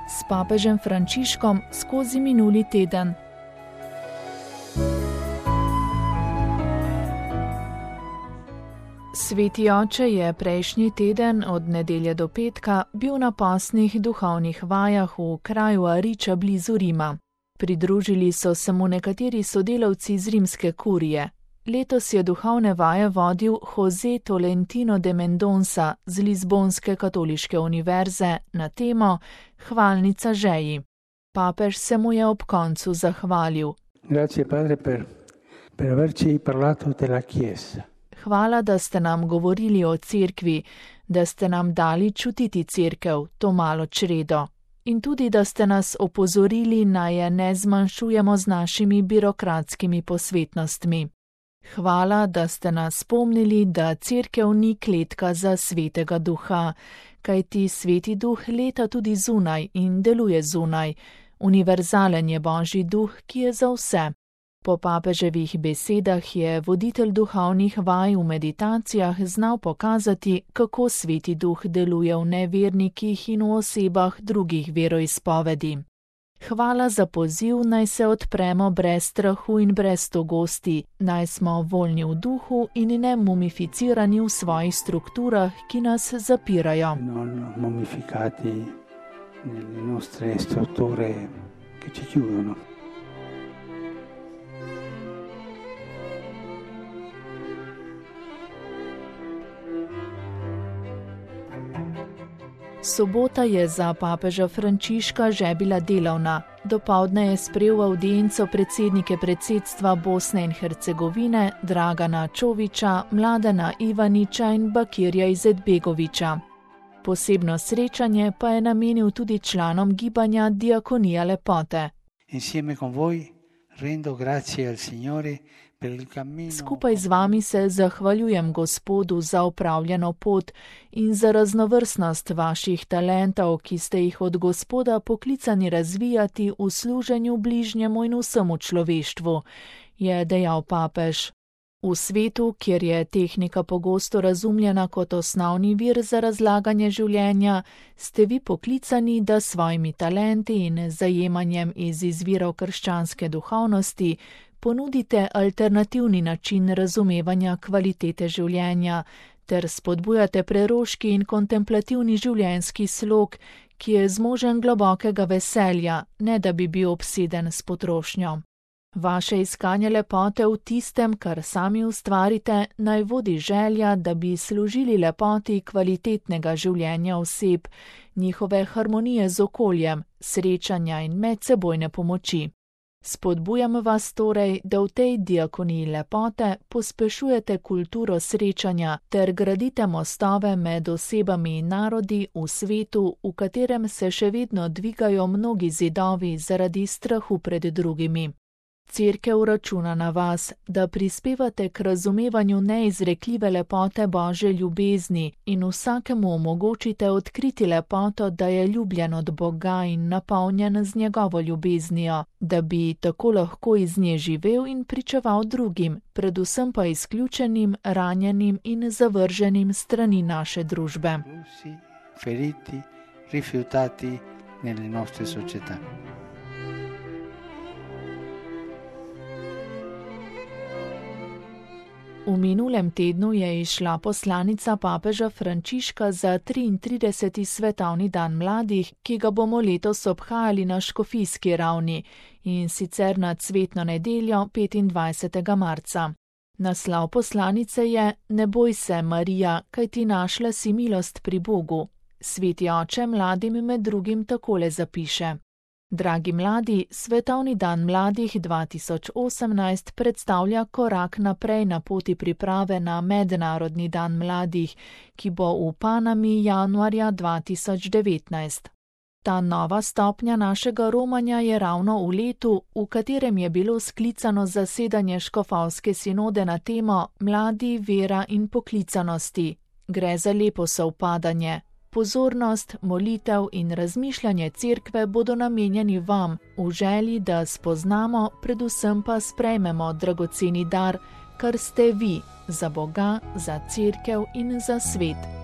s papežem Frančiškom skozi minuli teden. Sveti oče je prejšnji teden od nedelje do petka bil na pasnih duhovnih vajah v kraju Ariča blizu Rima. Pridružili so se mu nekateri sodelavci iz rimske kurije. Letos je duhovne vaje vodil José Tolentino de Mendonça z Lizbonske katoliške univerze na temo Hvalnica žeji. Papež se mu je ob koncu zahvalil. Grazie, padre, per averci parlato della Chiesa. Hvala, da ste nam govorili o cerkvi, da ste nam dali čutiti cerkev, to malo čredo. In tudi, da ste nas opozorili, naj je ne zmanjšujemo z našimi birokratskimi posvetnostmi. Hvala, da ste nas spomnili, da cerkev ni kletka za svetega duha, kajti sveti duh leta tudi zunaj in deluje zunaj. Univerzalen je Božji duh, ki je za vse. Po papeževih besedah je voditelj duhovnih vaj v meditacijah znal pokazati, kako sveti duh deluje v nevernikih in v osebah drugih veroizpovedi. Hvala za poziv, naj se odpremo brez strahu in brez togosti, naj smo voljni v duhu in ne mumificirani v svojih strukturah, ki nas zapirajo. Non mumificati nelle nostre strutture che ci chiudono. Sobota je za papeža Frančiška že bila delovna. Dopoldne je sprejel avdienco predsednike predsedstva Bosne in Hercegovine Dragana Čovića, Mladena Ivanića in Bakirja Izetbegovića. Posebno srečanje pa je namenil tudi članom gibanja Diakonija lepote. Insieme con voi rendo grazie al Signore. Skupaj z vami se zahvaljujem Gospodu za opravljeno pot in za raznovrstnost vaših talentov, ki ste jih od Gospoda poklicani razvijati v služenju bližnjemu in vsemu človeštvu, je dejal papež. V svetu, kjer je tehnika pogosto razumljena kot osnovni vir za razlaganje življenja, ste vi poklicani, da s svojimi talenti in zajemanjem iz izvirov krščanske duhovnosti ponudite alternativni način razumevanja kvalitete življenja ter spodbujate preroški in kontemplativni življenjski slog, ki je zmožen globokega veselja, ne da bi bil obseden s potrošnjo. Vaše iskanje lepote v tistem, kar sami ustvarite, naj vodi želja, da bi služili lepoti kvalitetnega življenja oseb, njihove harmonije z okoljem, srečanja in medsebojne pomoči. Spodbujam vas torej, da v tej diakoniji lepote pospešujete kulturo srečanja ter gradite mostove med osebami in narodi v svetu, v katerem se še vedno dvigajo mnogi zidovi zaradi strahu pred drugimi. Cerkev računa na vas, da prispevate k razumevanju neizrekljive lepote Božje ljubezni in vsakemu omogočite odkriti lepoto, da je ljubljen od Boga in napolnjen z njegovo ljubeznijo, da bi tako lahko iz nje živel in pričeval drugim, predvsem pa izključenim, ranjenim in zavrženim strani naše družbe. Feriti, rifiutati nelle nostre società. V minulem tednu je izšla poslanica papeža Frančiška za 33. svetovni dan mladih, ki ga bomo letos obhajali na škofijski ravni, in sicer na cvetno nedeljo 25. marca. Naslov poslanice je Ne boj se, Marija, kajti našla si milost pri Bogu. Sveti oče mladim med drugim takole zapiše. Dragi mladi, Svetovni dan mladih 2018 predstavlja korak naprej na poti priprave na Mednarodni dan mladih, ki bo v Panami januarja 2019. Ta nova stopnja našega romanja je ravno v letu, v katerem je bilo sklicano zasedanje škofovske sinode na temo Mladi, vera in poklicanosti. Gre za lepo sovpadanje. Pozornost, molitev in razmišljanje cerkve bodo namenjeni vam v želji, da spoznamo, predvsem pa sprejmemo dragoceni dar, kar ste vi za Boga, za cerkev in za svet.